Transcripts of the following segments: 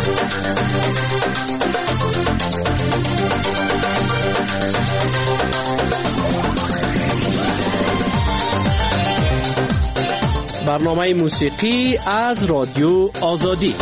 برنامه موسیقی از رادیو آزادی.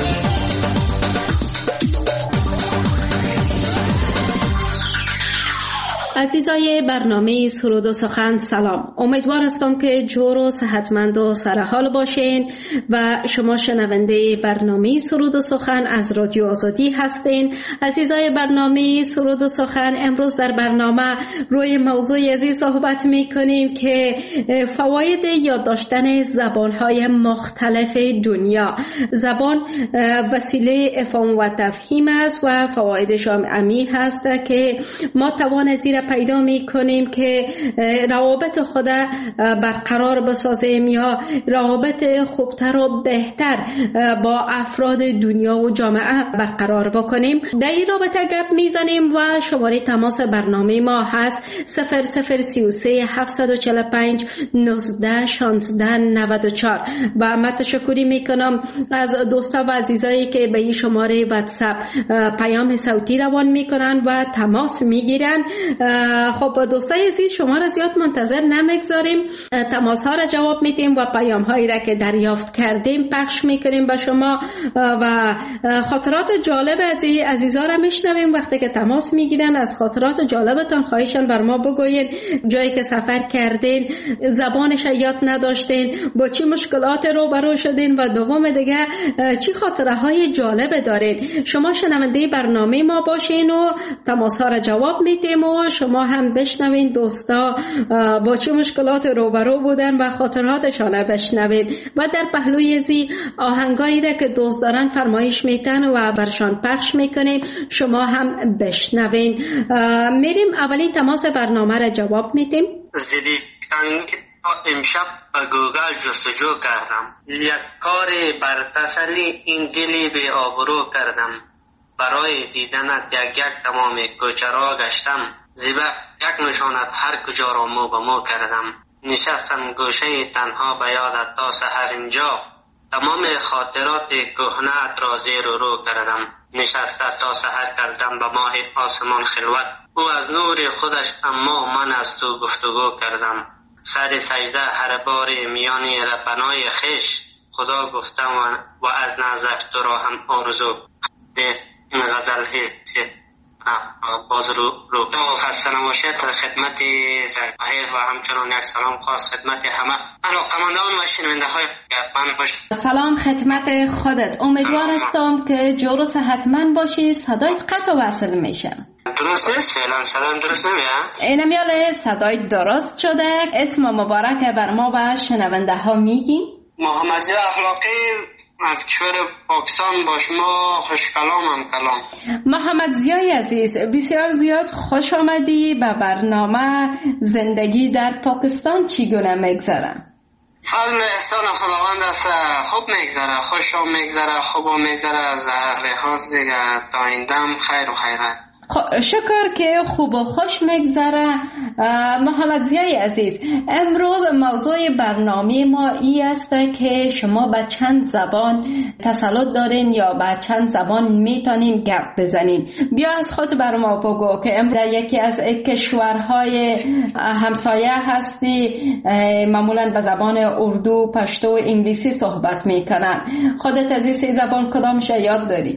عزیزای برنامه سرود و سخن سلام. امیدوار هستم که جور و صحتمند و سرحال باشین و شما شنونده برنامه سرود و سخن از رادیو آزادی هستین. عزیزای برنامه سرود و سخن، امروز در برنامه روی موضوع عزیز صحبت میکنیم که فواید یاد داشتن زبانهای مختلف دنیا. زبان وسیله افهام و تفهیم است و فوایدش عمیق هست که ما توان زیر پیدا می کنیم که روابط خود برقرار بسازیم یا روابط خوبتر و بهتر با افراد دنیا و جامعه برقرار بکنیم. در این رابطه گپ میزنیم و شماره تماس برنامه ما هست 0033 745 19 16 94 و من تشکری میکنم از دوستا و عزیزایی که به این شماره واتساپ پیام صوتی روان میکنن و تماس میگیرن. خب دوستای عزیز، شما را زیاد منتظر نمیگذاریم، تماس ها را جواب میدیم و پیام هایی را که دریافت کردیم پخش میکنیم به شما و خاطرات جالب از عزیزا را میشنویم. وقتی که تماس میگیرن از خاطرات جالبتان خواهشان بر ما بگوین، جایی که سفر کردین، زبانش یاد نداشتین، با چی مشکلات روبرو شدین و دوم دیگه چی خاطره های جالب دارین. شما شنونده برنامه ما باشین و تماس ها را جواب میدیم و شما هم بشنوین دوستا با چه مشکلات روبرو بودن و خاطراتشان بشنوین و در پهلوی زی آهنگایی را که دوست دارن فرمایش میتن و برشان پخش میکنیم، شما هم بشنوین. میریم اولین تماس برنامه را جواب میدیم. امشب به گوگل جستجو کردم، یک کار بر تسلی این دلی به آبرو کردم، برای دیدنت یک تمام کوچه را گشتم، زیبا یک نشانت هر کجا را مو به مو کردم، نشستم گوشه تنها به یادت تا سحر اینجا، تمام خاطرات کهنه‌ات را زیر و رو کردم، نشسته تا سحر کردم به ماه آسمان خلوت، او از نور خودش اما من از تو گفتگو کردم، سر سجده هر بار میان رپنای خش، خدا گفتم و از نزدش تو را هم آرزو. این غزل باز رو خسته نباشید. خدمت سرپاهیر و همچنان یک سلام خاص خدمت همه علاقمندان و شنونده های من باشید. سلام خدمت خودت. امیدوار هستم که جور و صحتمند باشی. صدایت قطع و وصل میشه. درست نیست؟ فعلا صدایم درست نمیاد؟ اینمیاله صدایت درست شده. اسم مبارک بر ما و شنونده ها میگی؟ محمدی اخلاقی از کشور پاکستان با شما خوش کلامم کلام. محمد زیای عزیز، بسیار زیاد خوش آمدی به برنامه. زندگی در پاکستان چگونه میگذره؟ فضل احسان خداوند است، خوب میگذره، خوش میگذره، خوب میگذره، از هر لحاظ دیگه تا آیندهم خیر و خیرات. شکر که خوب و خوش میگذره. محمد زیای عزیز، امروز موضوع برنامه ما ای است که شما به چند زبان تسلط دارین یا به چند زبان میتونین گپ بزنین. بیا از خود بر ما بگو که در یکی از کشورهای همسایه هستی، معمولا به زبان اردو، پشتو و انگلیسی صحبت میکنن. خودت از این سه زبان کدامش یاد داری؟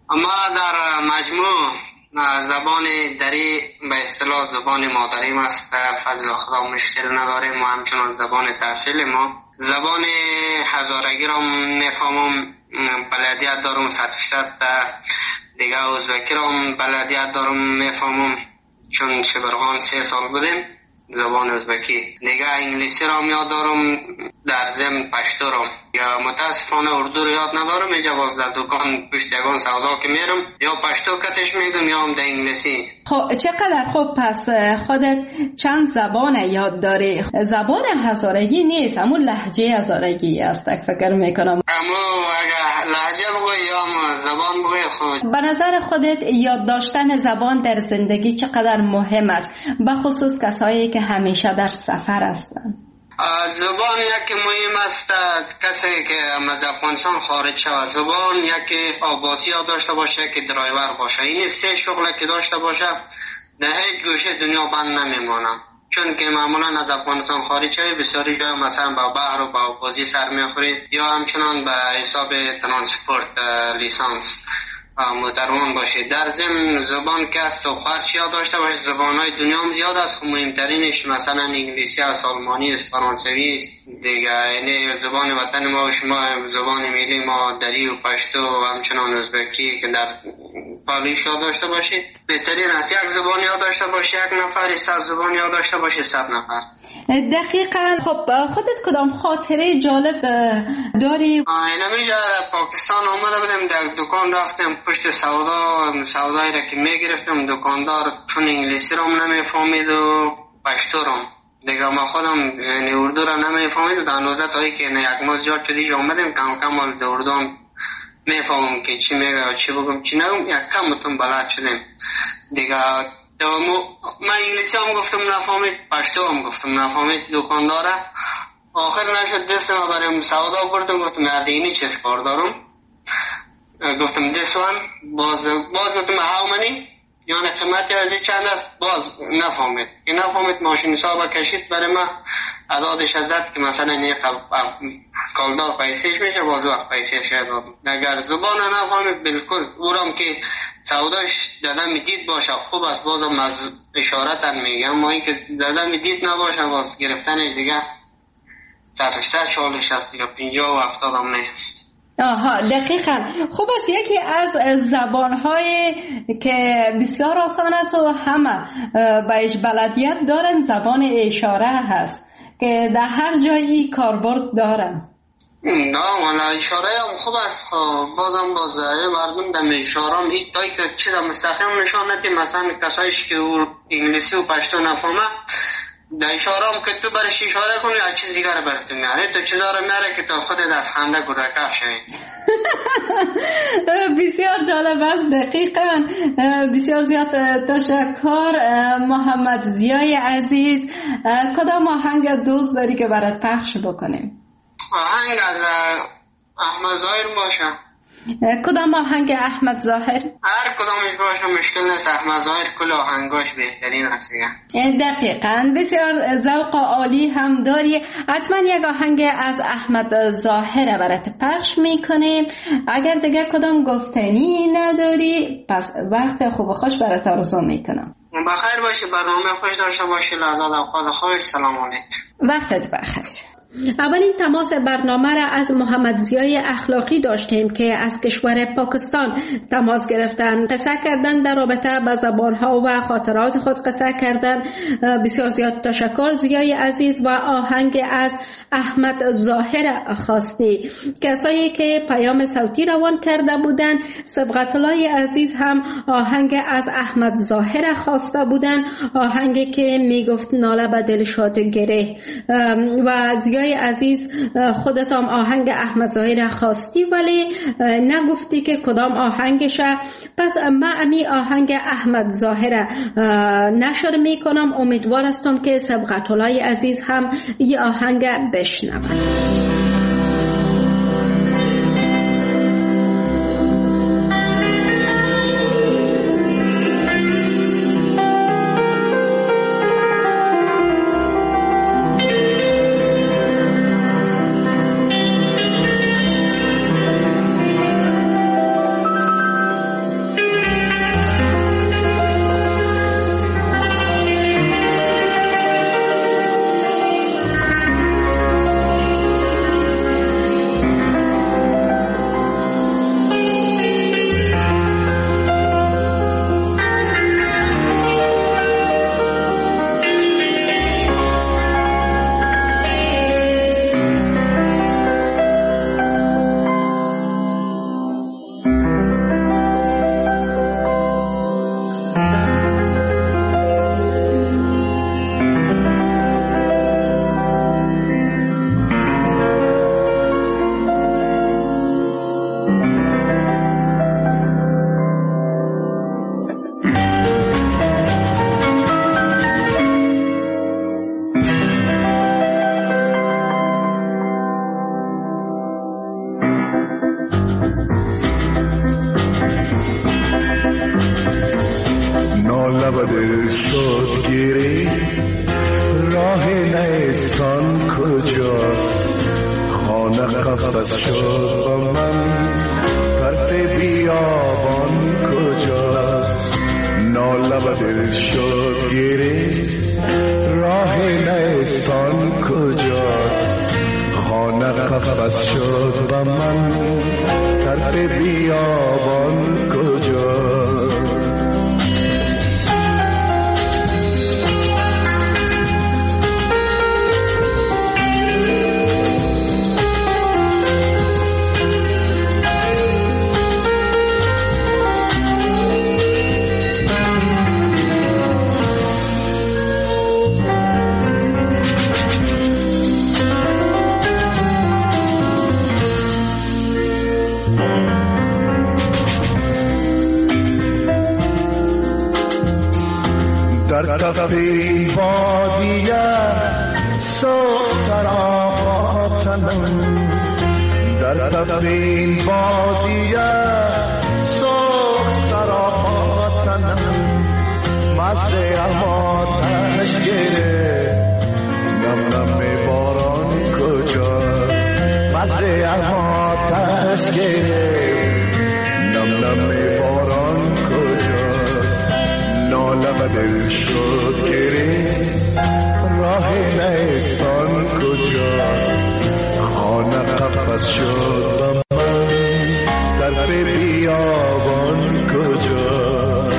ما در مجموع زبان دری به اصطلاح زبان مادریم است، فضل خدا مشکل نداریم و همچنان زبان تحصیل ما. زبان هزارگی را میفهمم، بلدیت دارم 100%. دیگه ازبکی را بلدیت دارم میفهمم، چون شبرغان 3 سال بودیم زبان ازبکی. دیگه انگلیسی را یاد دارم، در ضمن پشتو را. یا متاسفانه اردو رو یاد ندارم، اینجا باز در دکان پشت یگان سودا که میرم یا پشتو کتش میگم یا هم در انگلیسی. خب چقدر خوب. پس خودت چند زبان یاد داری. زبان هزارگی نیست، اما لهجه هزارگی است فکر میکنم. اما اگه لهجه بگوی یا زبان بگوی خود. به نظر خودت یاد داشتن زبان در زندگی چقدر مهم است، به خصوص کسایی که همیشه در سفر هستند؟ زبان یکی مهم است. کسی که از افغانستان خارج شود زبان یکی آباسی ها داشته باشه که درایور باشه. این سه شغل که داشته باشه در هیچ گوشه دنیا بند نمیمانه. چون که معمولا از افغانستان خارج شوی بسیاری جای مثلا با بحر و با آبازی سر میخوری یا همچنان به حساب ترانسپورت لیسانس متروان باشه. در ضمن زبان که از خارجی ها داشته باشه. زبانهای دنیا هم زیاد است، مهمترینش مثلا انگلیسی است، آلمانی است، فرانسوی است دیگه. یعنی زبان وطن ما و شما زبان ملی ما دری و پشتو و همچنان ازبکی که در پالیش ها داشته باشید. بهترین از یک زبان ها داشته باشه یک نفر، 100 زبان ها داشته باشه 100 نفر. دقیقاً. خب خودت کدام خاطره جالب داری؟ اینمیجا پاکستان آمده بودم، در دکان رفتم پشت سودایی را که میگرفتم دکاندار چون انگلیسی را نمیفهمید و پشتو را دیگه ما خودم یعنی اردو را نمیفهمید و در نوزه تایی که یک ماه زیاد شدیج آمدیم کم کم در اردو میفهمم که چی میگه و چی بگم چی نگم، یک کم اتون بلد شدیم دیگه. من انگلیسی هم گفتم نفهمید، پشتو هم گفتم نفهمید دکانداره. آخر نشد دست ما بریم سودا بردم، گفتم اینی چیز کار دارم، گفتم this one باز گفتم how many یعنی قیمتی از چند است، باز نفهمید. که نفهمید ماشین حساب کشید برای ما عدادش ازد که مثلا این کالدار پیسیش میشه، باز وقت پیسیش دادم. اگر زبان نفهمید بالکل اورم که سوداش دادم دید باشه خوب است، بازم از اشارت میگم، اما این که دادم دید نباشه باز گرفتن دیگه 100 چالش است دیگه، 50 و 70 هم نیست. آها دقیقاً. خوب است. یکی از زبان‌های که بسیار آسان است و همه بهش بلدیت دارن زبان اشاره هست که در هر جایی کاربرد دارن. نه والا اشاره هم خوب است. بازم مردم در اشاره هم این تایی که چیز مستقیم نشان نده، مثلا کسایش که انگلیسی و پشتو نفهمه در اشاره هم که تو برش اشاره کنی از چیز دیگر براتون میاره، تو چیزا رو میاره که تو خودت از خنده گرکف شوی. بسیار جالب است. دقیقاً. بسیار زیاد تشکر محمد ضیای عزیز. کدام آهنگ دوست داری که برات پخش بکنیم؟ آهنگ از احمد ظاهر باشه. کدام آهنگ احمد ظاهر؟ هر کدامش باشه مشکل نیست، احمد ظاهر کل آهنگاش بهترین است. دقیقاً. بسیار ذوق عالی هم داری. حتما یک آهنگ از احمد ظاهر برات پخش میکنیم. اگر دیگه کدام گفتنی نداری پس وقت خوب و خوش برات آرزو میکنم. بخیر باشی، برنامه خوش داشته باشی، لحظات اوقات خوش. سلام علیکم. وقتت بخیر. اولین تماس برنامه را از محمد ضیای اخلاقی داشتیم که از کشور پاکستان تماس گرفتن، قصه کردن در رابطه با زبانها و خاطرات خود قصه کردن. بسیار زیاد تشکر ضیای عزیز. و آهنگ از احمد ظاهر خواستی. کسایی که پیام صوتی روان کرده بودن، صبغت الله عزیز هم آهنگ از احمد ظاهر خواسته بودن، آهنگی که میگفت ناله به دل شاد گره. و ضیای عزیز خودت هم آهنگ احمد ظاهر خواستی ولی نگفتی که کدام آهنگشه. پس من امی آهنگ احمد ظاهر نشر میکنم. امیدوار هستم که صبغت الله عزیز هم یه آهنگ بشنوند. نالب دل شد گیری راه نیستان کجاست خانه قفس شد با من طرف بیابان کجاست نالب دل شد گیری راه نیستان کجاست خانه قفس شد با من طرف بیابان کجاست تفیر بادیه سوخ سراپاتنم در تفیر بادیه سوخ سراپاتنم مزه اماتش گره نم نم باران کجاست مزه اماتش گره نم نم باران کجاست نالب دل شد گری راه نیستان کجاست خانه قفس شد با من طرف بیابان کجاست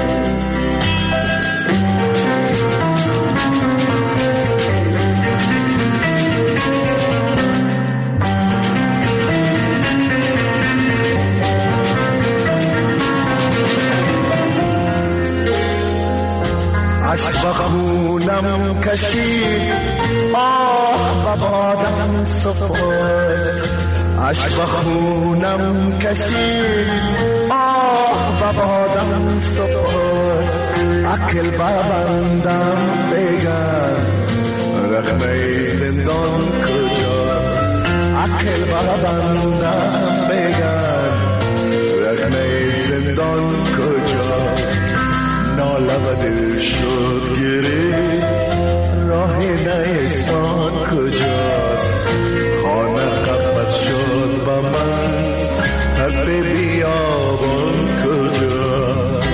عشق بخونم کشید آه ببادم سفر عشق بخونم کشید آه ببادم سفر عقل ببندم بگم رخنه زندان کجاست عقل ببندم بگم رخنه زندان کجاست نالب دل شد گری راه نیستان کجاست خانه قفس شد با من طرف بیابان کجاست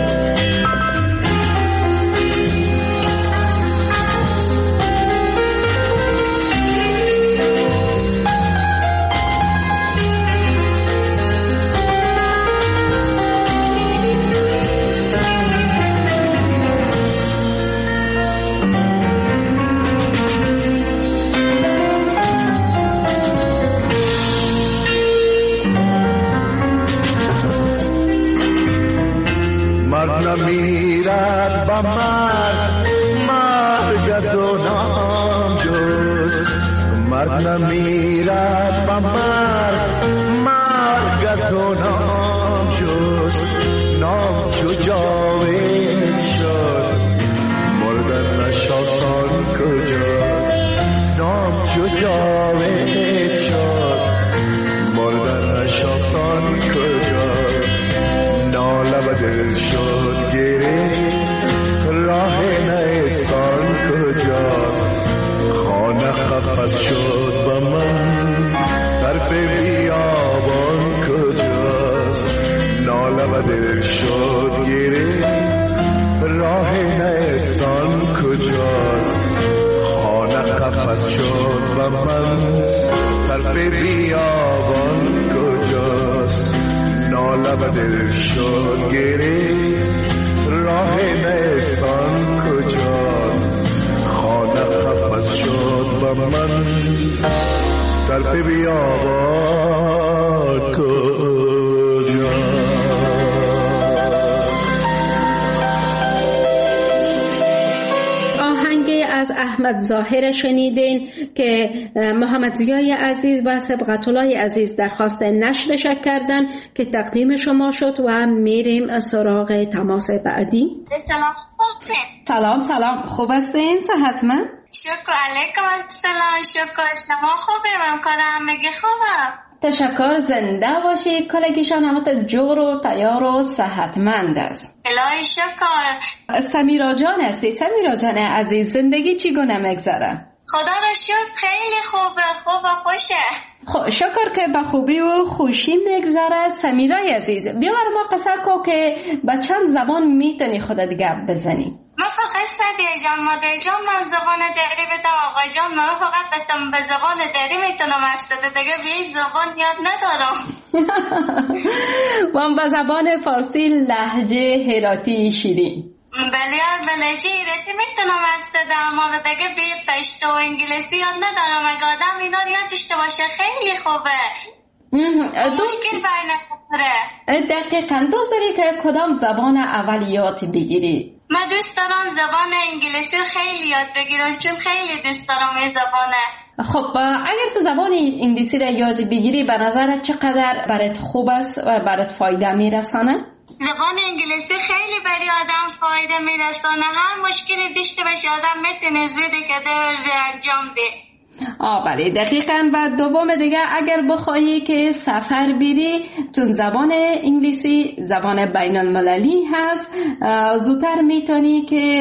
نمیرد با مرگ از و نام جست مرد نمیرد با مرگ از و نام جست نام چو جاوید شد مردن نشاسان کجاست نام چو جاوید شد مردن نشاسان کجاست نالب دل شد گری راه نیستان کجاست خانه قفس شد با من طرف بیابان کجاست نالب دل شد گری راه نیستان کجاست خانه قفس شد با من طرف بیابان کجاست نالب دل شد گری راه نیستان کجاست خانه قفس شد با من طرف بیابان کجاست از احمد ظاهر شنیدین که محمد ضیای عزیز و سبقت الله عزیز درخواست نشرش کردن که تقدیم شما شد و میریم سراغ تماس بعدی. سلام خوبه. سلام خوب هستین؟ صحتمند؟ شکر علیکم السلام. شکر شما خوبه؟ همکارم میگه خوبه. تشکر، زنده باشی. کلگیشان همت جور و تیار و صحتمند است. الهی شکر. سمیرا جان هستی. سمیرا جان عزیز، زندگی چگونه میگذره؟ خدا را شکر خیلی خوبه، خوب و خوشه. شکر که به خوبی و خوشی میگذره. سمیرای عزیز، بیا بر ما قصه کو که به چند زبان میتونی خودت گپ بزنی؟ من فقط سعدیه جان، مادر جان من زبان دری بدم، آقا جان من فقط به زبان دری میتونم حرف زده، دیگه به زبان یاد ندارم. و به زبان فارسی لهجه هراتی شیرین. بله لهجه هراتی میتونم حرف زده، اما دیگه به پشتو و انگلیسی یاد ندارم. اگه آدم اینا رو یاد داشته باشه خیلی خوبه. مشکل بر نمیخوره. دقیقاً. دوست داری که کدام زبان اولیات بگیری؟ من دوست دارم زبان انگلیسی خیلی یاد بگیرم، چون خیلی دوست دارم این زبانه. خب اگر تو زبان انگلیسی را یاد بگیری به نظرت چقدر برات خوب است و برات فایده میرسانه؟ زبان انگلیسی خیلی برای آدم فایده میرسانه. هر مشکلی داشته باشه آدم میتونه زود که انجام ده. بله دقیقاً. و دوم دیگه اگر بخواهی که سفر بری، چون زبان انگلیسی زبان بین المللی هست، زودتر میتونی که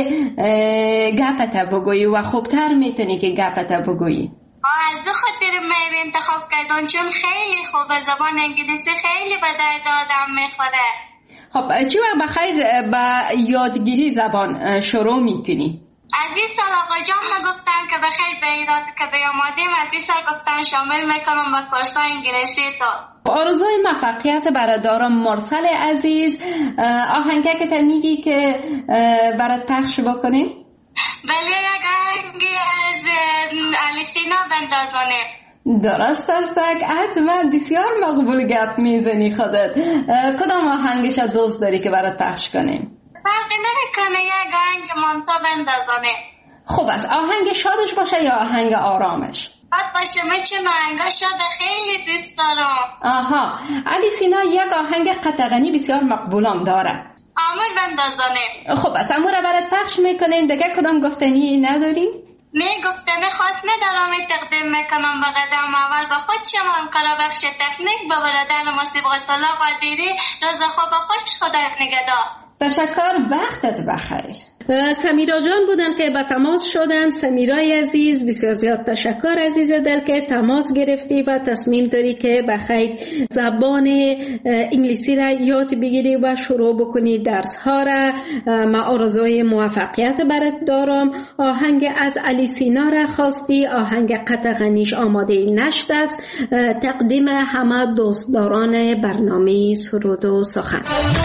گپت بگویی و خوبتر میتونی که گپت بگویی. از خاطر من انتخاب کردم، چون خیلی خوبه. زبان انگلیسی خیلی به درد آدم میخوره. خب چی وقت بخیر با یادگیری زبان شروع میکنی؟ از این سال آقا جان گفتن که بخیر به ایراد که بیامادیم، از این سال گفتن شامل میکنم به کورسای انگلیسی تو. آرزوی موفقیت برات دارم. مرسل عزیز، آهنگه که تا میگی که برات پخش بکنیم؟ بله یک آهنگی از الیسینا بندازانه. درست است. حتما بسیار مقبول گپ میزنی خودت. کدام آهنگش دوست داری که برات پخش کنیم؟ فرقی نمیکنه، یک آهنگ مانتا بندازانه. خوب است. آهنگ شادش باشه یا آهنگ آرامش؟ شاد باشه. من چون آهنگ شاد خیلی دوست دارم. الیسینا یک آهنگ قطغنی بسیار مقبولم داره. آمور بندازانه. خوب است. امور برات پخش میکنیم. دیگه کدام گفتنی نداری؟ نه گفتنی خاص ندارم. تقدیم میکنم به قدم اول به خود شما همکار بخش تکنیک، به برادر موسیقی طلا قادری. روز خوب خود خدا نگهدار. تشکر، وقتت بخیر. سمیرا جان بودن که به تماس شدن. سمیرای عزیز بسیار زیاد تشکر عزیز دل که تماس گرفتی و تصمیم داری که بخیر زبان انگلیسی را یاد بگیری و شروع بکنی درس ها را. ما آرزوی موفقیت برات دارم. آهنگ از الیسینا را خواستی، آهنگ قطغنیش آماده نشد است. تقدیم همه دوستداران برنامه سرود و سخن.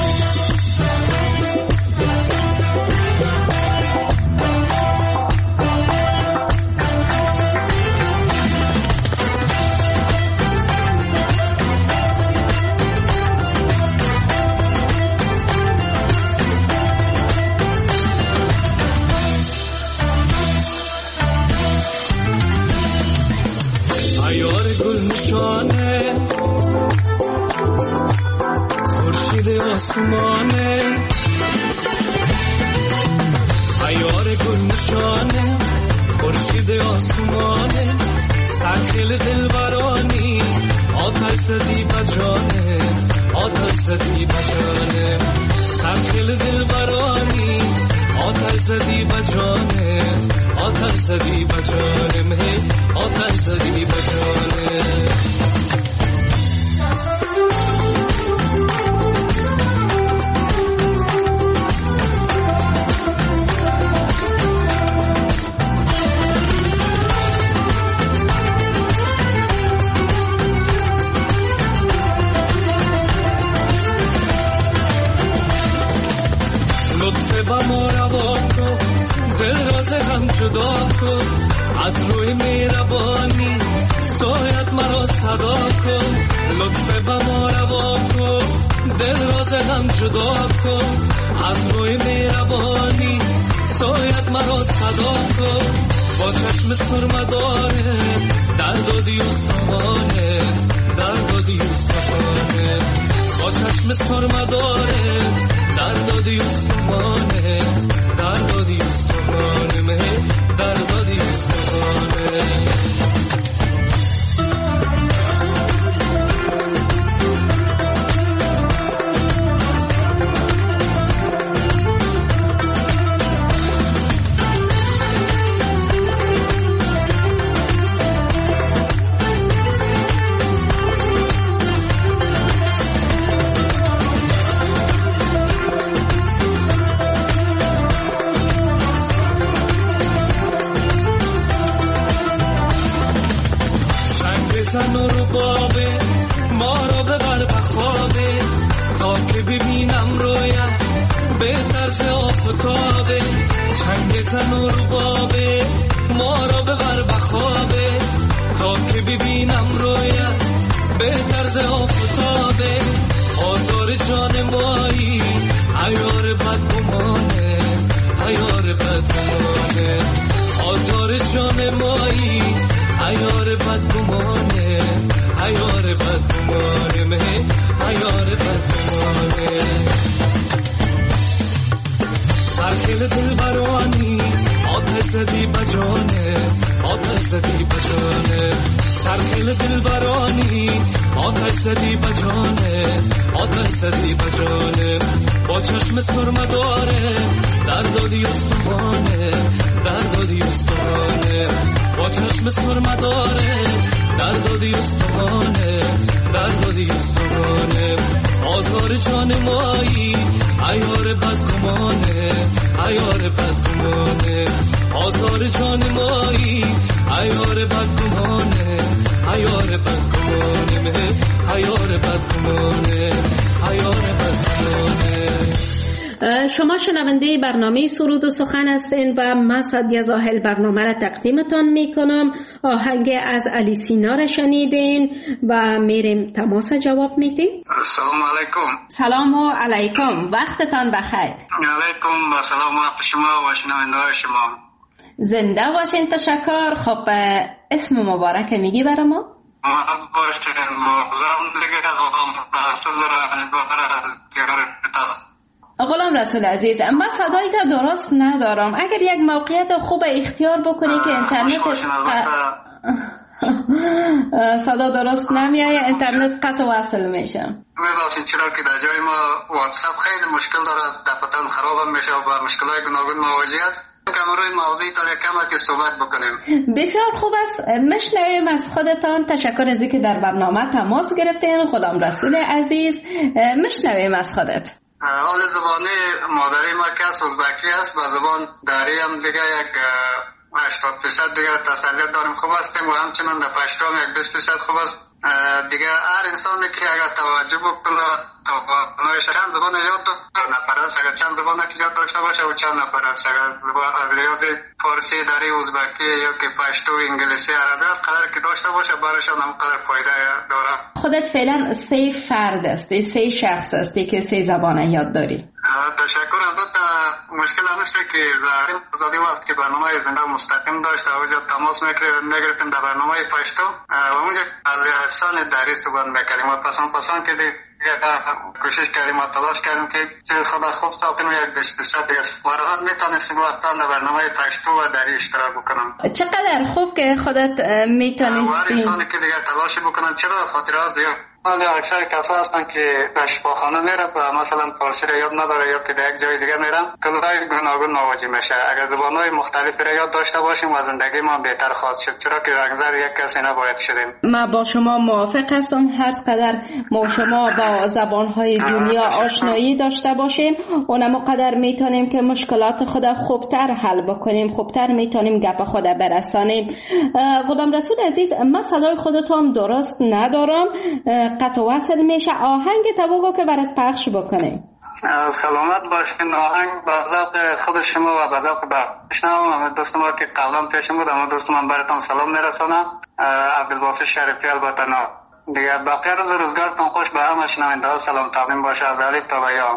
آسمانه عیار گل نشانه، خورشید آسمانه، سرخیل دلبرانی، آتش زدی بجانه، آتش زدی بجانه، سرخیل دلبرانی، آتش زدی بجانه، آتش زدی بجانه، مه آتش زدی بجانه. از روی مهربانی سایت مرا صدا کن، لطف به ما روا کن، دل راز هم جدا کن. از روی مهربانی سایت مرا صدا کن، با چشم سرمداره دردادی استخوانه، دردادی استخوانه، با چشم سرمداره دردادی استخوانه، دردادی استخوانه، مه دردادی استخوانه. ببینم رویت به طرز آفتابه، چنگ زن و ربابه ما را ببر بخوابه، تا که ببینم رویت به طرز آفتابه. آزار جان مایی عیار بدگمانه، عیار بدگمانه، آزار جان مایی عیار بدگمانه، عیار بدگمانه، عیار بدگمانه. سرکل دل برانی آتش زدی بجانه، آتش زدی بجانه، سرکل دل برانی آتش زدی بجانه، آتش زدی بجانه. با چشم سرمه داره در دادی استوانه، در دادی استوانه، با چشم سرمه داره در دادی استوانه، در دادی استوانه. آزار جان مایی عیار بدگمانه، عیار بدگمانه، آزار جان مایی عیار بدگمانه، عیار بدگمانه، عیار بدگمانه، عیار بدگمانه. شما شنونده برنامه سرود و سخن هستین و من سعدیه زاهل برنامه را تقدیمتان میکنم. آهنگ از علی سینا را شنیدین و میریم تماس جواب میدیم. سلام علیکم. سلام و علیکم، وقتتان بخیر. علیکم و سلام وقت شما و شنونده شما. زنده باشین. تشکر. خب اسم مبارک میگی برای ما؟ غلام رسول عزیز، من صدایت درست ندارم. اگر یک موقعیت خوب اختیار بکنی که اینترنت صدا درست نمیایه، اینترنت قطع و وصل میشه. میباشید چرا که در جای ما واتساپ خیلی مشکل داره، دفعتاً خراب میشه و با مشکلات گوناگون مواجه است. روی موضوعی داره کمه که صحبت بکنیم. بسیار خوب است. مشنویم از خودتان. تشکر از اینکه در برنامه تماس گرفتین. غلام رسول عزیز، مشنویم از خودت. حال زبانی مادری ما که ازبکی است و زبان داری هم دیگه یک 80% دیگه تسلیت داریم خوب هستیم و همچنان در پشتو هم یک 20% خوب است. دیگه هر انسانی که اگر توجه بکنه توانایش چند زبان یاد داره، نفر است اگر چند زبان که یاد داشته باشه و چند نفر است اگر ریاضی فارسی داری، ازبکی یا که پشتو، انگلیسی، عربی قدر که داشته باشه برایشان هم قدر فایده داره. خودت فعلا 3 فرد هستی، 3 شخص هستی که 3 زبان یاد داری. تشکر. البته مشکل همیشه که زهرین آزادی وقت که برنامه زنده مستقیم داشت اونجا تماس میگرفتیم در برنامه پشتو و اونجا از لسان دری صحبت میکردیم و پسند که دیگه کوشش کردیم و تلاش کردیم که خدا خوب ساختیم و یک 20% دیگه واقعا میتونستیم وقتا در برنامه پشتو و دری اشتراک بکنم. چقدر خوب که خودت میتونستی. هر انسانی که دیگه تلاش بکنن، چرا خاطرات زیاد ولی اکثر کسا هستن که در شفاخانه میره و مثلا فارسی را یاد نداره یا که در یک جای دیگه میرن کلای گوناگون مواجه میشه. اگر زبانهای مختلفی را یاد داشته باشیم و زندگی ما بهتر خواهد شد، چرا که رنگزر یک کسی نباید شدیم. من با شما موافق هستم. هر قدر ما شما با زبانهای دنیا آشنایی داشته باشیم اونم قدر میتونیم که مشکلات خود خوبتر حل بکنیم، خوبتر میتونیم گپ خود برسانیم. غلام رسول عزیز، من صدای خودتون درست ندارم، قطع وصل میشه. آهنگ تو که برات پخش بکنیم. سلامت باشین. آهنگ به ذوق خود شما و به ذوق بشنوم. دوست ما که قبلا پیشم بود اما دوست من براتون سلام میرسونم. عبدالباسط شریفی البته نه دیگه. بقیه روز روزگارتون خوش. به همه شنونده ها سلام تقدیم باشه از الف تا یا.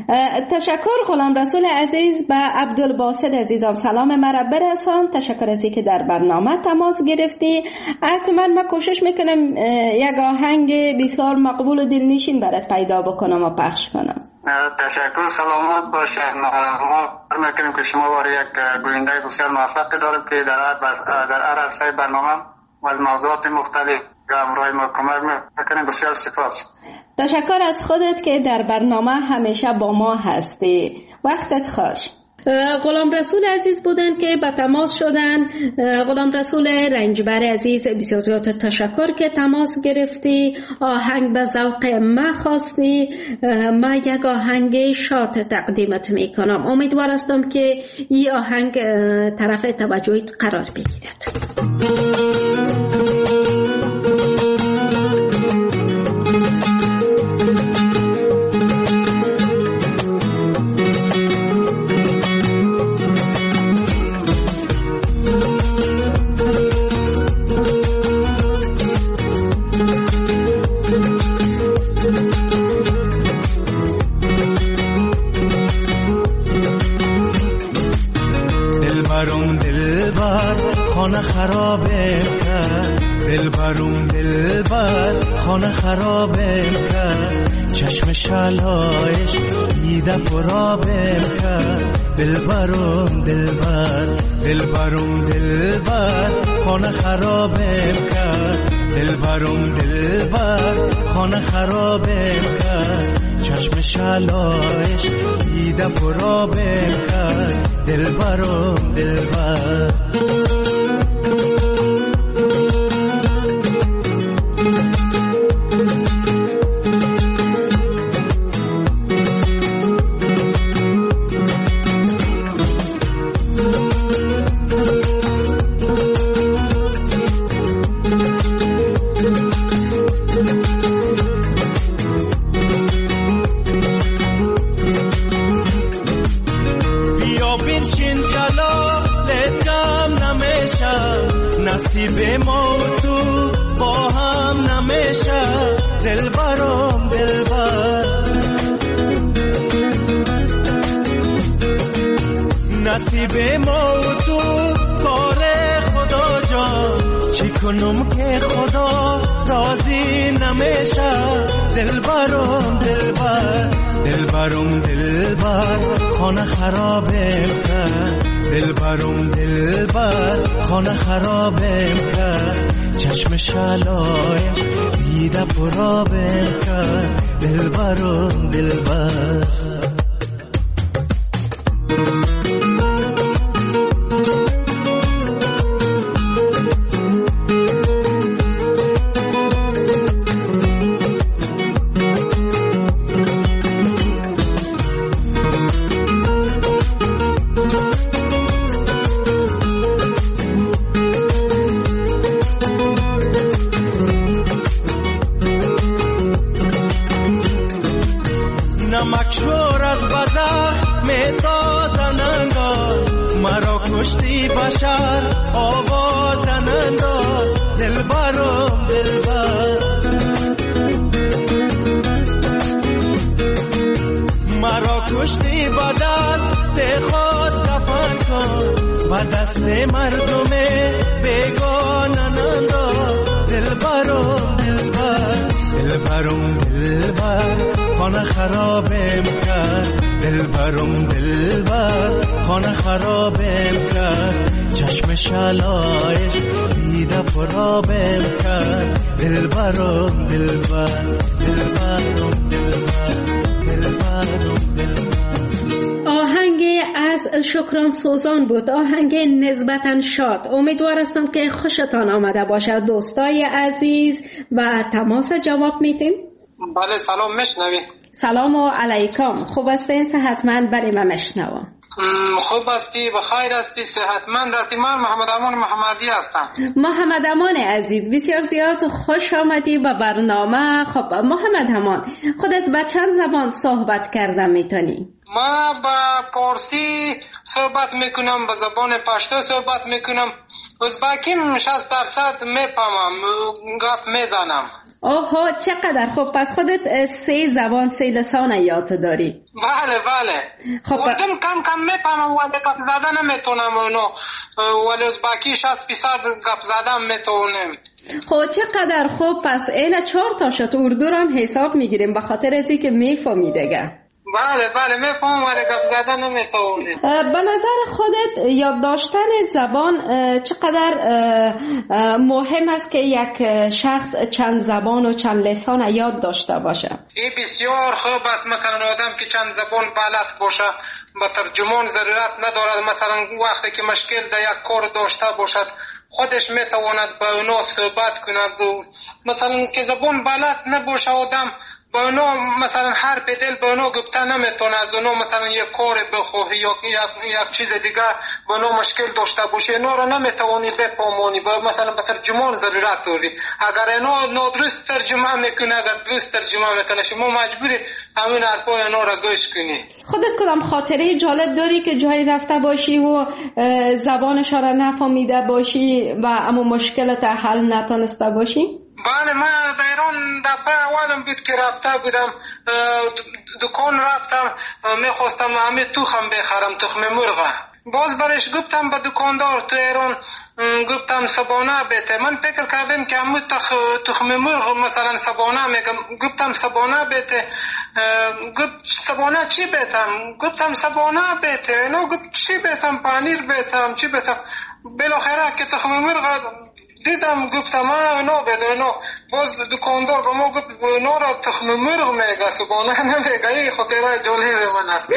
تشکر غلام رسول عزیز. به عبدالباسط عزیزم سلام مرا برسان. تشکر از اینکه در برنامه تماس گرفتی. حتما من کوشش میکنم یک آهنگ بسیار مقبول و دلنشین برات پیدا بکنم و پخش کنم. تشکر. سلامت باشین. ما میکنیم که شما وارد یک گوینده بسیار موفق دارید که در هر عرصه برنامه و موضوعات مختلف همراه ما کمک میکنیم. بسیار سپاس. تشکر از خودت که در برنامه همیشه با ما هستی. وقتت خوش. غلام رسول عزیز بودن که به تماس شدن. غلام رسول رنجبر عزیز، بسیار زیاد تشکر که تماس گرفتی. آهنگ به ذوق ما خواستی. ما یک آهنگ شاد تقدیمت میکنم. امیدوار هستم که این آهنگ طرف توجهت قرار بگیرد. دلبرم دلبر خانه خرابم کرد، چشم شلایش دیده پرابم کرد. دلبرم دلبر دلبرم دلبر خانه خرابم کرد، دلبرم دلبر خانه خرابم کرد، چشم شلایش دیده پرابم کرد. دلبرم دلبر نصیب ما تو با هم نمیشه. دلبرم دلبر نصیب ما تو کار خدا جان، چی کنم که خدا راضی نمیشه. دلبرم دلبر دلبرم دلبر خانه خرابم کرد، دلبرم دلبر خانه خرابم کرد، چشم شلای دیده پرابم کرد. دلبرم دلبر نمکشور از بزخ میتازنند، مرا کشتی بشر آوازنند. دلبرم دلبر مرا کشتی با دست خود دفن کن، با دست مردم بیگانند. دلبرم دلبر دلبرم دلبر خانه خرابم کرد، دلبرم دلبر خانه خرابم کرد، چشم شلایش دیده پرابم کرد. دلبرم دلبر دلبرم دلبر دلبرم دلبر. آهنگ از شکران سوزان بود، آهنگ نسبتاً شاد. امیدوار هستم که خوشتان آمده باشد دوستای عزیز و تماس جواب میتیم. بله سلام میشنوی؟ سلام و علیکم. خوب هستین؟ صحتمند؟ برای من مشنوم. خوب هستی؟ بخیر هستی؟ صحتمند هستی؟ من محمد امان محمدی هستم. محمد امان عزیز بسیار زیاد خوش آمدی به برنامه. خب محمد امان، خودت به چند زبان صحبت کردن میتونی؟ من با پارسی صحبت میکنم، به زبان پشتو صحبت میکنم، ازبکیم 60% میفهمم، گپ میزنم. اوه چقدر خوب. پس خودت 3 زبان 3 لسان یاد داری؟ بله بله. خب اردم کم کم میفهمم ولی گپ زدن نمیتونم اونو، ولی ازبکی 60% گپ زدن میتونم. خب چقدر خوب. پس این 4 تا شد اردو رو هم حساب میگیریم به خاطر ازی که میفهمی دیگه. بله بله میفهم ولی گپ زدن نمیتونی. به نظر خودت یاد داشتن زبان چقدر مهم است که یک شخص چند زبان و چند لسان یاد داشته باشه؟ این بسیار خوب است. مثلا آدم که چند زبان بلد باشه با ترجمان ضرورت ندارد. مثلا وقتی که مشکل در یک کار داشته باشد خودش میتواند با اونا صحبت کند. مثلا که زبان بلد نباشه آدم با اونا مثلا هر بدل با اونا گفته نمیتونه، از اونا مثلا یک کار بخواه یا یک چیز دیگه با اونا مشکل داشته باشه، اینا رو نمیتونی بفهمونی، مثلا به ترجمان ضرورت داری. اگر اینا نادرست ترجمه میکنه، اگر درست ترجمه میکنه شما مجبوری همین حرفای اینا رو گوش کنی. خودت کدام خاطره جالب داری که جایی رفته باشی و زبانش را نفهمیده باشی و اما مشکلت حل نتونسته باشی؟ بله من در ایران دفعه اولم بود که رفته بودم دکان رفتم، میخواستم همه تخم بخرم، تخم مرغ. باز برش گفتم به دکاندار تو ایران گفتم سبانه بیته. من فکر کردم که همون تخم مرغ مثلا سبانه میگم. گفتم سبانه بیته. گفت سبانه چی بیتم؟ گفتم سبانه بیته. نو گفت چی بیتم؟ پنیر بیتم چی بیتم؟ بالاخره که تخم مرغ دیدم گفتم نو بیته. نو باز دکاندار به ما گفت نو را تخم مرغ میگه سبانه نمیگه. این خاطره جالب من است.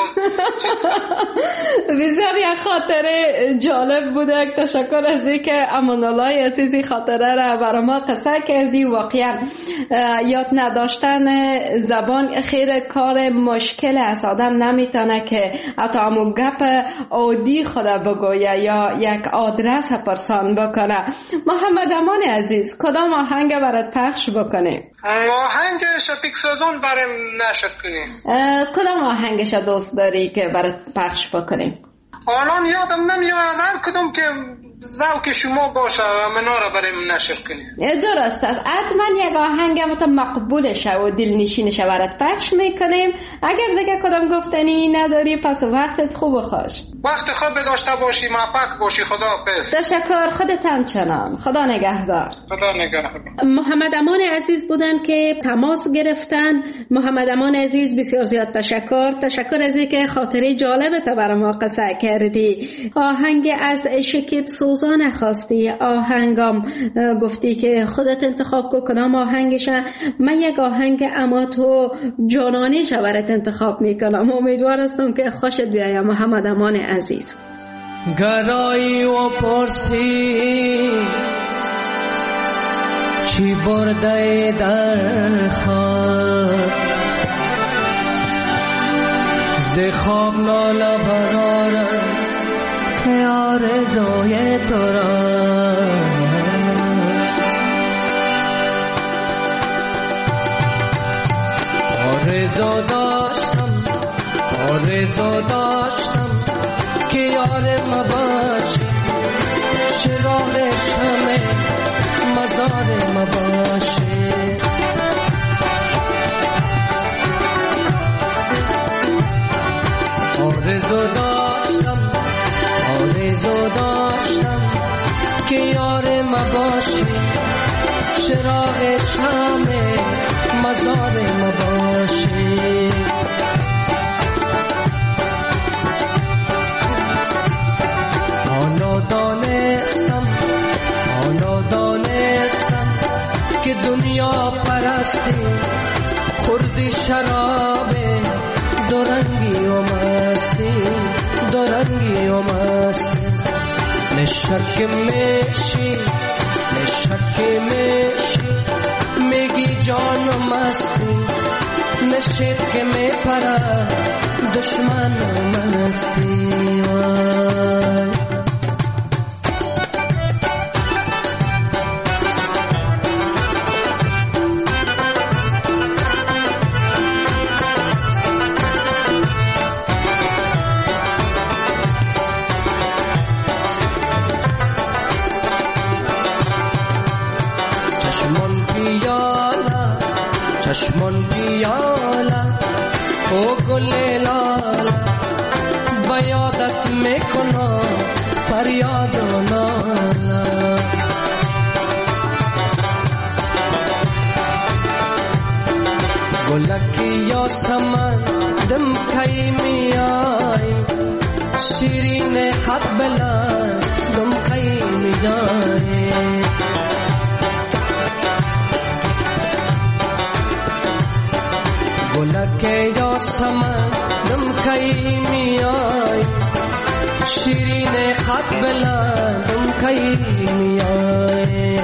بسیار یک خاطره جالب بوده. تشکر از اینکه امان الله عزیزی خاطره را برای ما قصه کردی. واقعا یاد نداشتن زبان خیر کار مشکل است. آدم نمیتونه که حتی همون گپ عادی خود بگویه یا یک آدرس پرسان بکنه. محمد امان عزیز کدام آهنگ برات پخش بکنیم؟ آهنگ شفیق سازان برام نشر کنیم. کدام آهنگش دوست داری که برات پخش بکنیم؟ الان یادم نمیاد هر کدوم که ذوق شما باشه منا را برام نشر کنیم. درست است. حتما یک آهنگ مقبولشه و دلنشینشه برات پخش میکنیم. اگر دیگه کدام گفتنی نداری پس وقتت خوب و خوش. وقت خوب داشته باشی، موفق باشی. خدا حافظ. تشکر. خودت همچنان. خدا نگهدار. خدا نگهدار. محمد امان عزیز بودن که تماس گرفتن. محمد امان عزیز بسیار زیاد تشکر از اینکه خاطره جالبت برای ما قصه کردی. آهنگ از شکیب سوزان خواستی. آهنگام گفتی که خودت انتخاب کدام آهنگشه. من یک آهنگ اما تو جانانیش برات انتخاب میکنم. امیدوار هستم که خوشت بیاید محمد امان عزیز. گرایی و پرسی چی برده در خواب ز خواب ناله برارم که آرزوی تو را آرزو داشتم که یار ما باشی چراغ شمع مزار ما باشی آرزو داشتم که یار ما باشی چراغ شمع مزار ما باشی حالا دانستم که دنیا پرستی خوردی شراب دورنگی و مستی نشک میشی میگی جان و مستی نشید که میپره دشمن مستی وای چشمون پیالا او گل لالا بیادت میکنم فریاد و نالا گلکی یا سمن دم کی میای شیرین خط بلند دم کی میای گلکی یا سمن دم کی میای شیرین خط بلند دم کی میای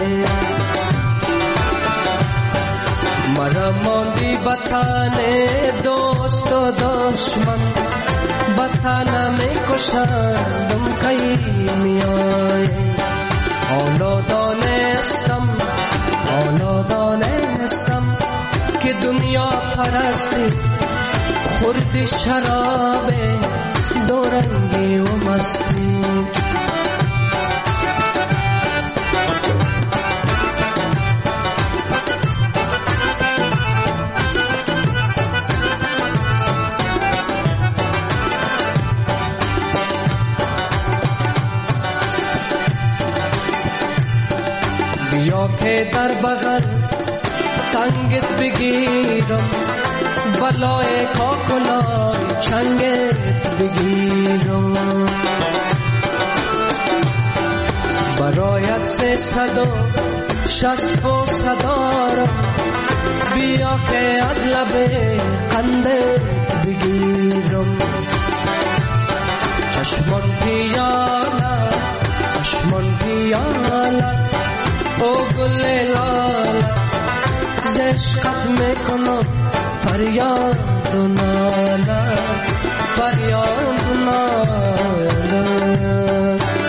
مرا ماندی بطانه دوست و دشمن بطانه می کشن دم کی میای حالا دانستم که دنیا پرستی خوردی شراب دورنگی و مستی که در بغل تنگت بگیرم بلای کاکلای چنگت بگیرم برایت 360 بوسه دارم بیا که از لب قندت بگیرم چشمان پیالت او گل لالت ز عشقت میکنم فریاد و نالت فریاد و نالت.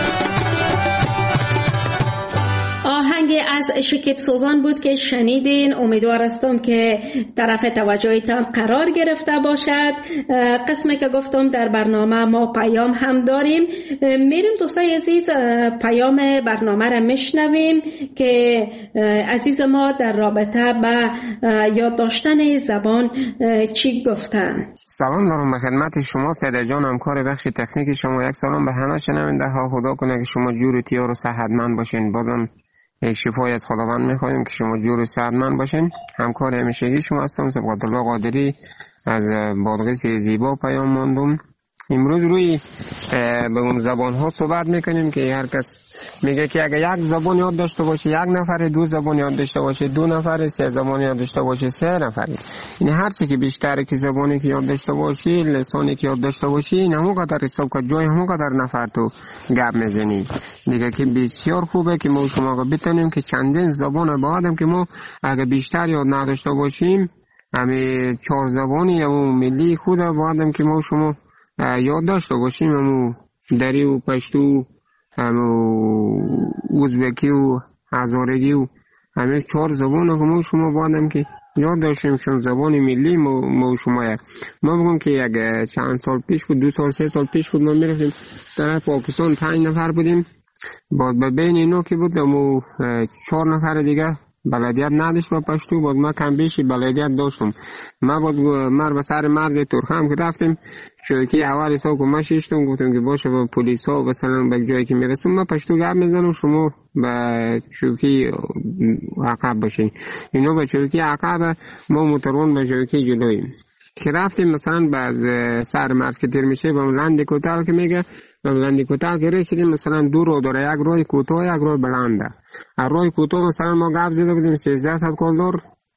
آهنگ از شکیب سوزان بود که شنیدین. امیدوار هستم که طرف توجهتان قرار گرفته باشد. قسمی که گفتم در برنامه ما پیام هم داریم. میریم دوستای عزیز پیام برنامه را میشنویم که عزیز ما در رابطه با یاد داشتن زبان چی گفتن. سلام دارم به خدمت شما سیده جان، همکار بخش تکنیک شما. یک سلام به همه شنونده ها. خدا کنه که شما جور و تیار و صحتمند باشین. بازم یک شفای از خداوند میخوایم که شما جور و صحتمند باشین. همکار همیشگی شما هستم سبقت الله قادری از بادغیس زیبا پیام ماندم. امروز روی به زبان ها صحبت میکنیم که هر کس میگه که اگر یک زبان یاد داشته باشه یک نفر، دو زبان یاد داشته باشه دو نفر، سه زبان یاد داشته باشه سه نفر. یعنی هر چی که بیشتر که زبانی که یاد داشته باشی، لسانی که یاد داشته باشی، این همون قدر حساب که جای همون قدر نفر تو گپ میزنی دیگه. که بسیار خوبه که ما شما بتونیم که چندین زبان بعدم که ما اگر بیشتر یاد نداشته باشیم، همه 4 زبانی همون ملی خود بعدم که ما شما یاد داشته باشیم، همون دری و پشتو، همون ازبکی و هزارگی و همه 4 زبان که ما شما بعدم که یاد داشتیم چون زبان ملی ما شما. ما بگم که یک چند سال پیش بود، 2 سال 3 سال پیش بود، ما میرفتیم در پاکستان 5 نفر بودیم. بعد به بین اینو که بود همون 4 نفر دیگه بلدیت نداشت با پشتو. بعد ما کم بیشی بلدیت داشتم. ما بعد مر به سر مرز ترخم که رفتیم شوکی اول حساب که ما شیشتم گفتم که باشه با پلیس ها مثلا به جایی که میرسیم ما پشتو گپ میزنم شما به چوکی عقب باشین. اینو به چوکی عقب ما موترون به چوکی جلویم که رفتیم مثلا باز سر مرز که تیر میشه با لند کوتاه که میگه لند کوتاه که رسیدیم مثلا 2 رو داره، یک روی کوتاه یک روی بلنده. روی کوتاه مثلا ما گپ زده بودیم 1300 کلدر،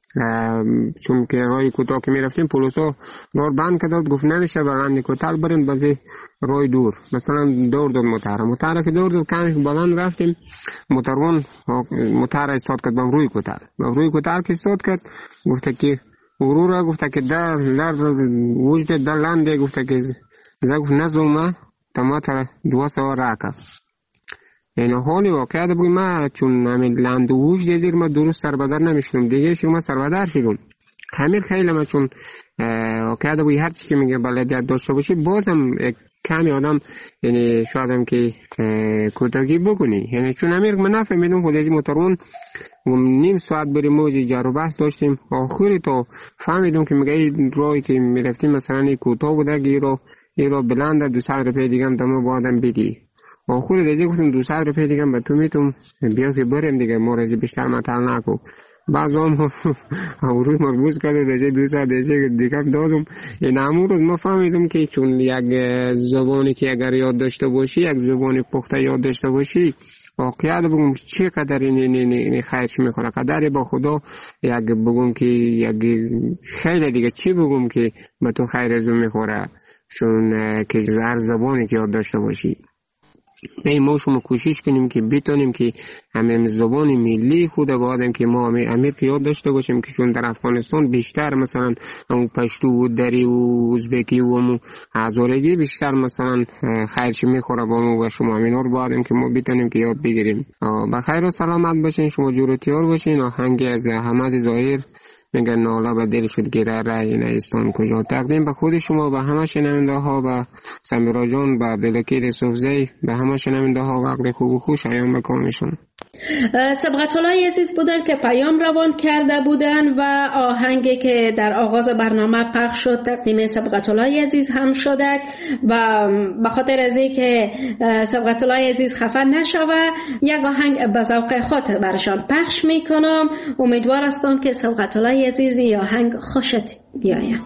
چون که روی کوتاه که میرفتیم پلیسا راه بند کرد گفت نمیشه بلند کوتاه برین بازی روی دور. مثلا دور داد موتر که دور داد کمی بلند رفتیم موتر استاد کرد با روی کوتاه که استاد کرد گفته که غرور گفته که در وجد در لنده گفته که گفت نزومه تماتر 200 راکا. یعنی حالی واقعیت بگویم ما چون همین لند وجد زیر ما درست سربدر نمیشتم دیگه شما سربدر شدم. همین خیلی ما چون واقعیت بگویم هر چی که میگه بلدیت داشته باشی بازم کمی آدم یعنی شاید هم که کوتاهی بکنی. یعنی چون امیر من نفهمیدم خود از موترون نیم ساعت بریم موجی جر و بحث داشتیم. آخری تا فهمیدم که میگه این راهی که میرفتیم مثلا این کوتاه بوده که این رو بلنده 200 روپیه دیگه هم دمو بعدم بدی. آخری دیگه گفتم 200 روپیه دیگه به تو میتونم بیا که بریم دیگه ما رازی بیشتر مطل نکو. بعض هم روی مربوط کرده دیگه 200 دیگه دادم. این همون روز ما فهمیدم که چون یک زبانی که اگر یاد داشته باشی، یک زبانی پخته یاد داشته باشی، واقعیت بگم چقدر این خیرش میخوره. قدری با خدا یک بگم که یک خیلی دیگه چی بگم که به تو خیر ازو میخوره چون که هر زبانی که یاد داشته باشی. ما شما کوشش کنیم که بتونیم که همه زبان ملی خود بادم که ما امیر که یاد داشته باشیم که چون در افغانستان بیشتر مثلا همون پشتو و دری و ازبکی و همون هزارگی بیشتر مثلا خیرش میخوره با ما و شما اینا رو بادم که ما بتونیم که یاد بگیریم. بخیر و سلامت باشین، شما جور و تیار باشین. آهنگ از حمد ظاهر میگن نالا به دل شد گیره رای نیستان کجا. تقدیم به خود شما، به همه شنونده ها، به سمیرا جان، به بلکیر صوفزی، به همه شنونده ها وقت خوب و خوش ایام بکامشون. سبقت‌الله عزیز بودن که پیام روان کرده بودن و آهنگی که در آغاز برنامه پخش شد تقدیم سبقت‌الله عزیز هم شده و به خاطر از اینکه سبقت‌الله عزیز خفه نشوه یک آهنگ به ذوق خود برشان پخش میکنم. امیدوار هستم که سبقت‌الله عزیز این آهنگ خوشت بیاید.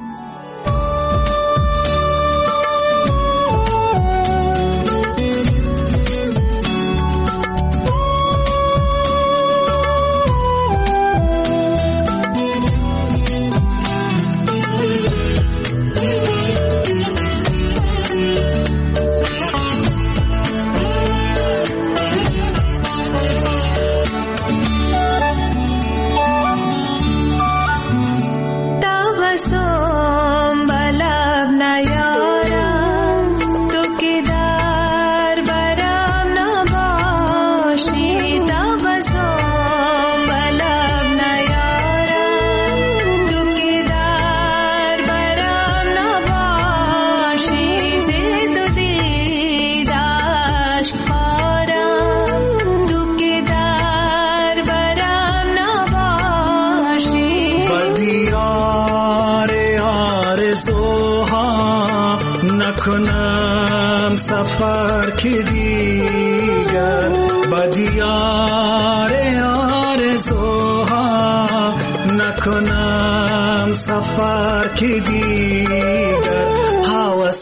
نکنم سفر که دیگر با دیار آرزوها نکنم سفر که دیگر حوث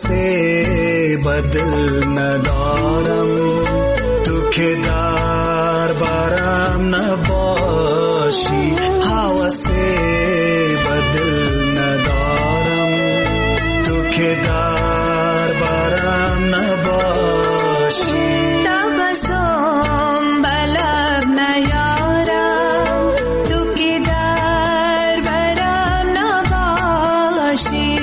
بدل ندارم تو که در برم نباشی حوث بدل ندارم تو که در برم نباشی تبسم بلب نیارم تو که در برم نباشی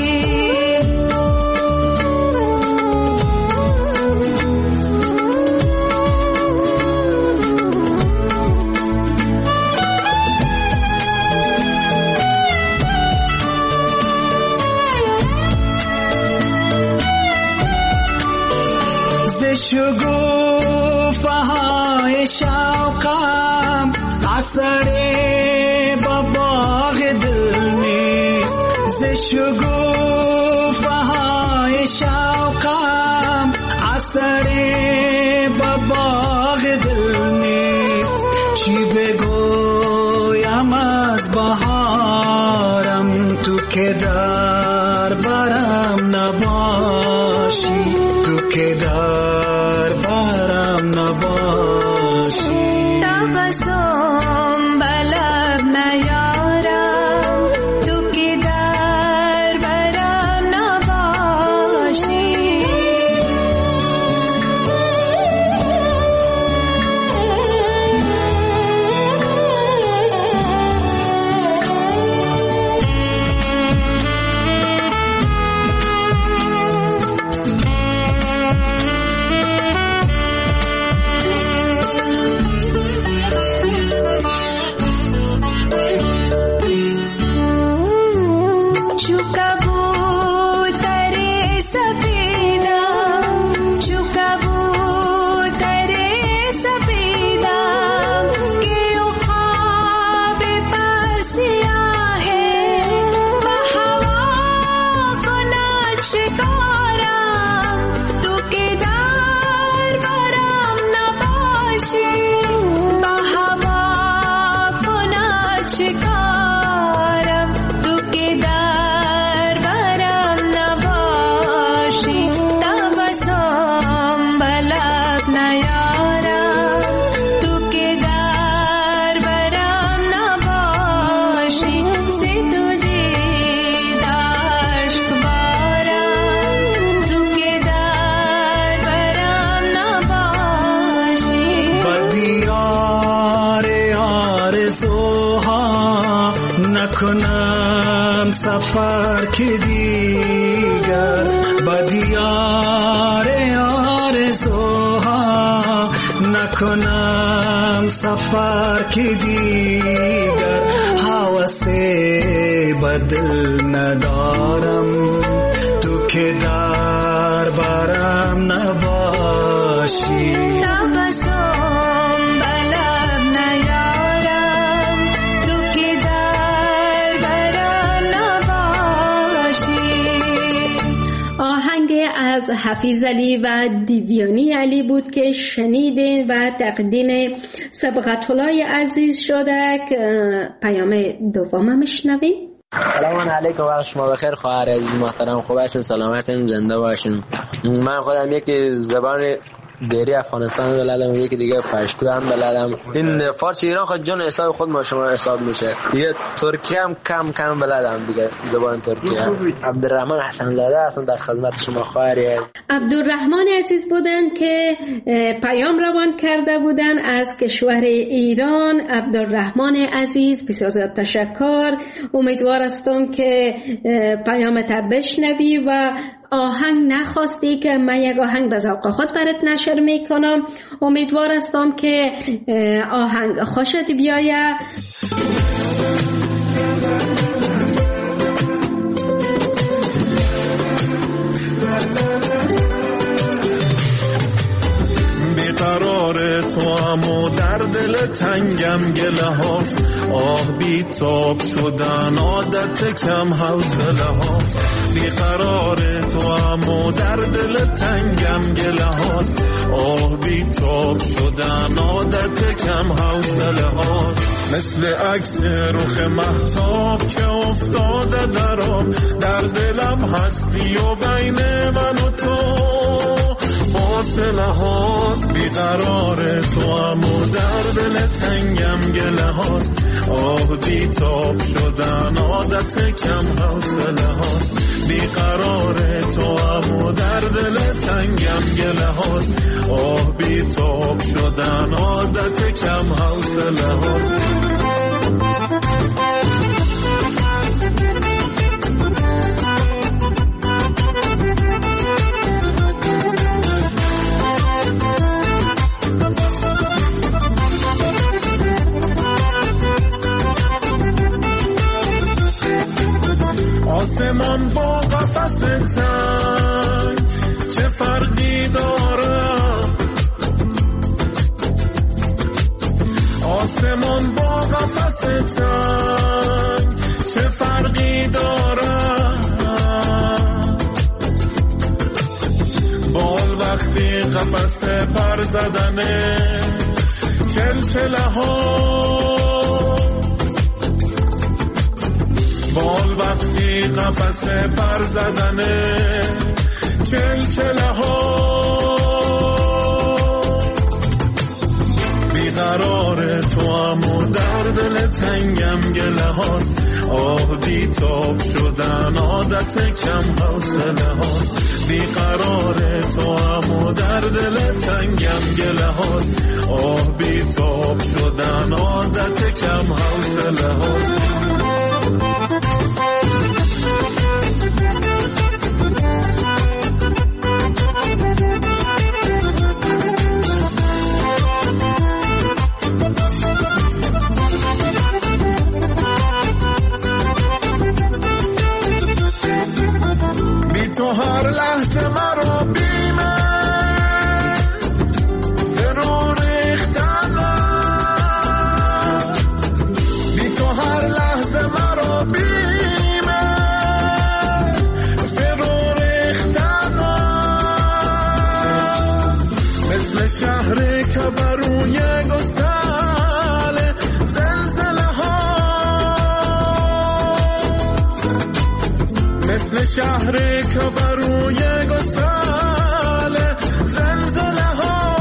شگوفه های شوقم اثر با باغ دل نیست ز شگوفه های شوقم اثر با باغ دل نیست چی بگویم از بهارم تو که در برم نباشی تو که در برم نباشی تبسم بلب نیارم تو که در برم نباشی نکنم سفر که دیگر با دیار آرزوها نکنم سفر که دیگر حوث بدل ندارم تو که در برم نباشی تبسم بلب آهنگ از حفیظ علی و دیویانی علی بود که شنیدین و تقدیم سبقت الله عزیز شده. پیام دوم میشنویم. سلام علیکم، وقت شما بخیر خواهر عزیز محترم. خوب هستین؟ سلامتین؟ زنده باشین. من خودم یکی زبان دیری افغانستان بلدم، یکی دیگه پشتو هم بلدم. این فارسی ایران خود جان حساب خود ما شما حساب میشه. یه ترکی هم کم بلدم دیگه، زبان ترکی هم. عبدالرحمن حسن زاده هستم در خدمت شما خواهری. عبدالرحمن عزیز بودن که پیام روان کرده بودن از کشور ایران. عبدالرحمن عزیز بسیار زیاد تشکر. امیدوار هستم که پیامت بشنوی و آهنگ نخواستی که من یک آهنگ به ذوق خود برات نشر میکنم. امیدوار هستم که آهنگ خوشت بیاید. بیقرار تو امو در دل تنگم گله هاست، آه بی تاب شدن عادت کم حوصله هاست. بیقرار تو امو در دل تنگم گله هاست، آه بی تاب شدن عادت کم حوصله هاست. مثل عکس رخ مهتاب که افتاده در آب، در دلم هستی و بین من و تو فاصله هاست. بیقرار تو امو در دل تنگم گله هاست، آه بی تاب شدن عادت کم حوصله هاست. بیقرار تو امو در دل تنگم گله هاست، آه بی تاب شدن عادت کم حوصله هاست. آسمان با قفس تنگ چه فرقی داره؟ آسمان با قفس تنگ چه فرقی داره؟ بال وقتی قفس پر زدنه چلچله ها، بال وقتی قفس پر زدنه چلچله ها. بیقرار تو امو در دل تنگم گله هاست، آه بی تاب شدن عادت کم حوصله هاست. بیقرار تو امو در دل تنگم گله هاست، آه بی تاب شدن عادت کم حوصله هاست. تو هر لحظه مرا بیمه فرو ریختنه، بی تو هر لحظه مرا بیمه فرو ریختنه. مثل شهری که بروی گسل زلزله ها، مثل شهری که بروی گسل زلزله ها.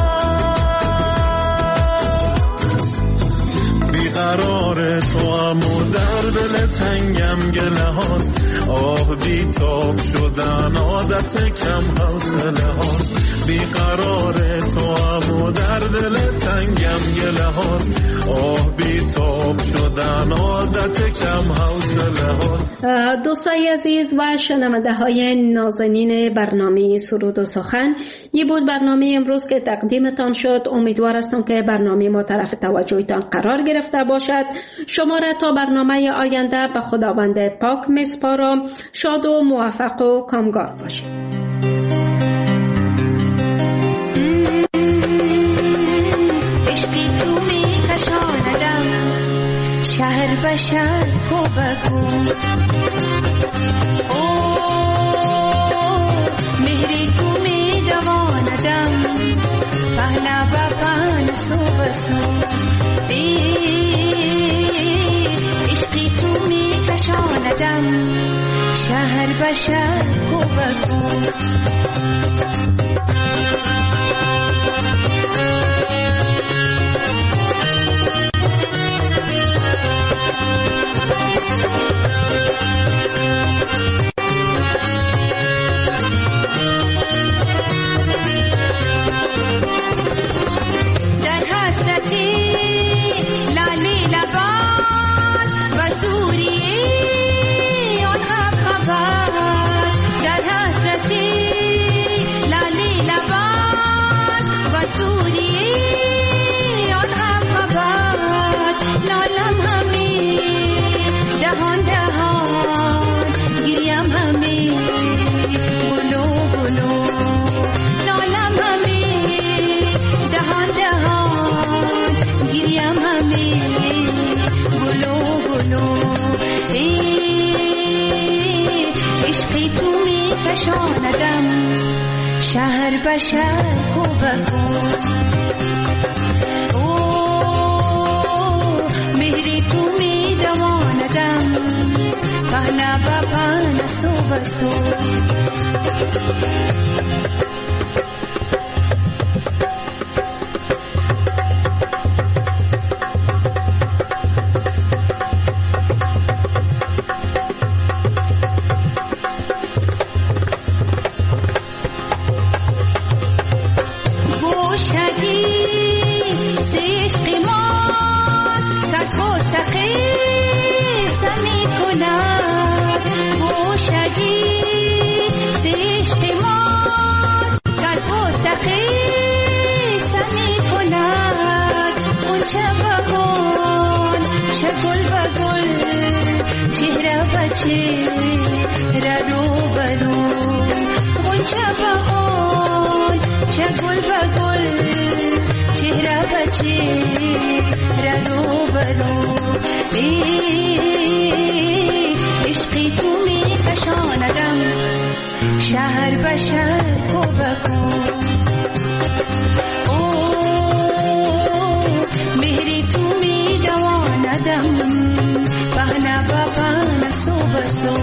بیقرار تو امو در دل تنگم گله هاست، آه بی تاب شدن عادت کم حوصله هاست. بیقرار تو امو در دل تنگم گله هاست، آه بی تاب شدن عادت کم حوصله هاست. دوستای عزیز و شنونده های نازنین برنامه سرود و سخن، یه بود برنامه امروز که تقدیمتان شد. امیدوار هستم که برنامه ما طرف توجهتان قرار گرفته باشد. شما را تا برنامه آینده به خداوند پاک میسپارم. شاد و موفق و کامگار باشید. عشقی تو میکشاندم شهر به شهر کوبکو، مهری تو می دواندم پهنا با پهن سو بسو عشقی تو می کشاندم شهر به شهر کو بکو شهر به شهر کو بکو مهری تو می دواندم پهنا با پهن سو بسو عشقی تو می کشاندم شهر به شهر کو بکو مهری تو می دواندم پهنا با پهن سو بسو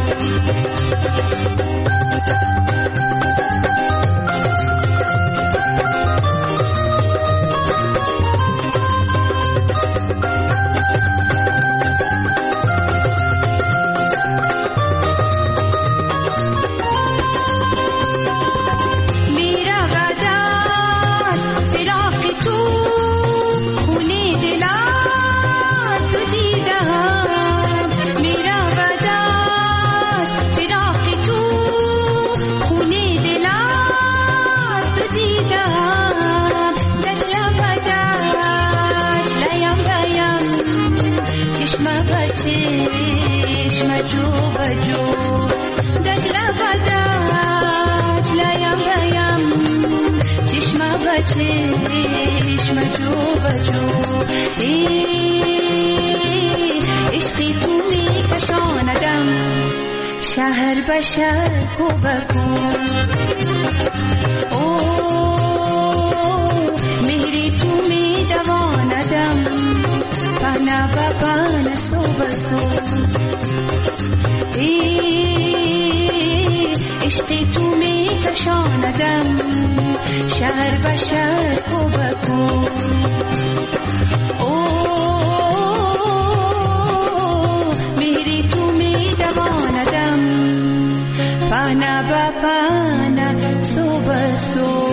عشقی تو می کشاندم شهر به شهر کو بکو مهری تو می دواندم پهنا با پهن سو بسو عشقی تو می کشاندم شهر به شهر کو بکو مهری تو می دواندم پهنا با پهن سو بسو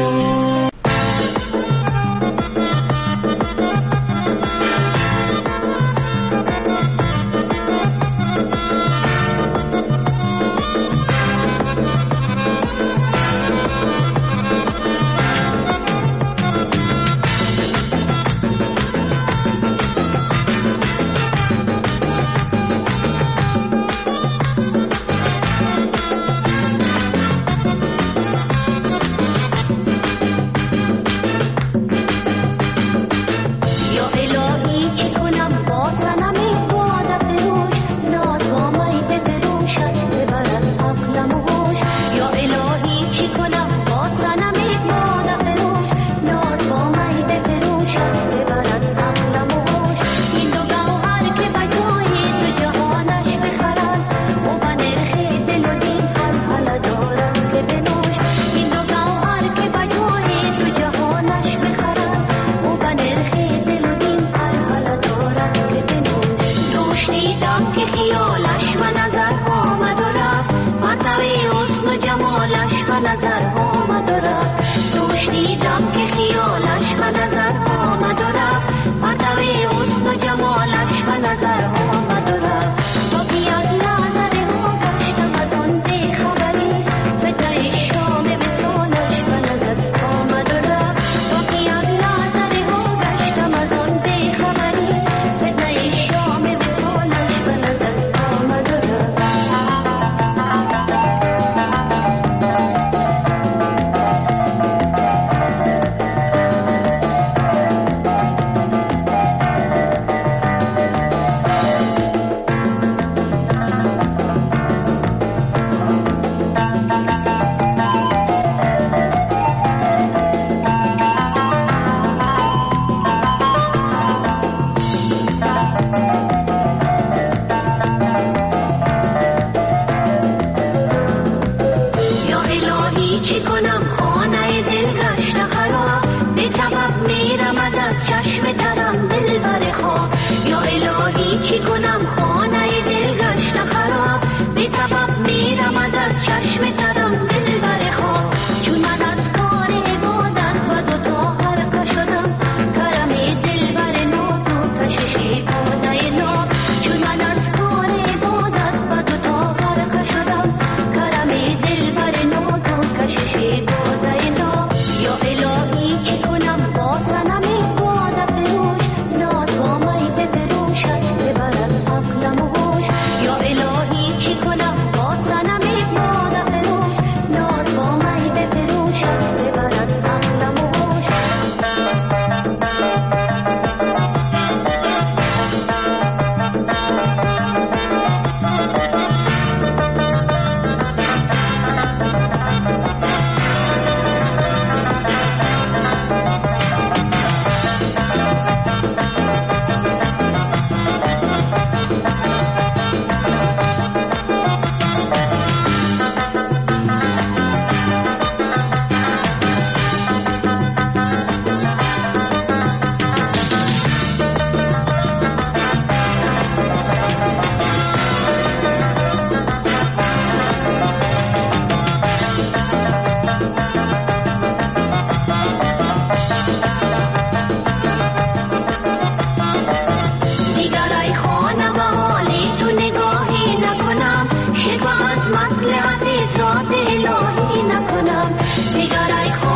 برای